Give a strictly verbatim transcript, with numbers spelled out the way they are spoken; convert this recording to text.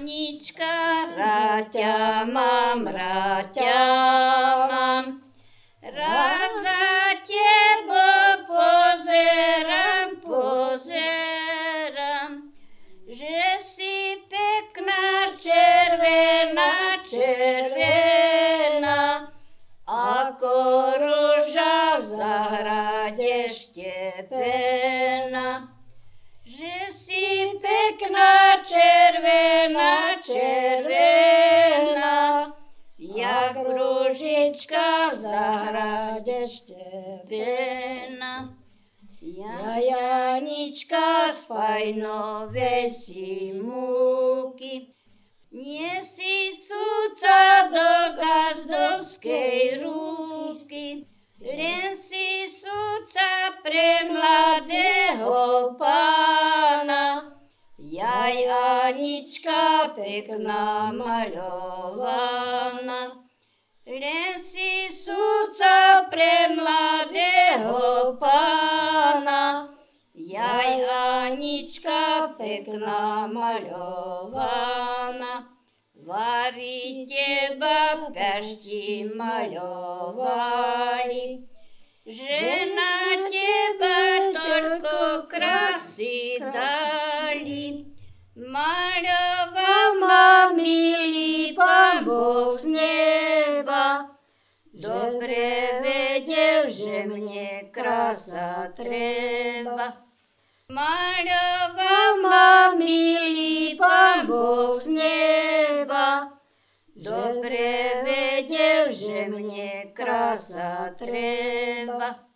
Janička, ráťa mám, ráťa mám. Rád za tebou pozerám, pozerám, že si pekná, červená, červená, ako ruža v záhrade štepená. Že si pekná, červená, červená, jak ružička v záhrade štepená. Ja, Janička, z fajnovej si múky, niesi súca do gazdovskej rúky, len si súca pre mladého pána. Jaj, Anička, pekná maľovaná, len si súca pre mladého pána. Jaj, Anička, pekná maľovaná, varí teba pešti maľovali, že na teba toľko krásy dali. Maľoval ma milý Pán Boh z neba, dobre vedel, že mne krása treba. Maľoval ma milý Pán Boh z neba, dobre vedel, že mne krása treba.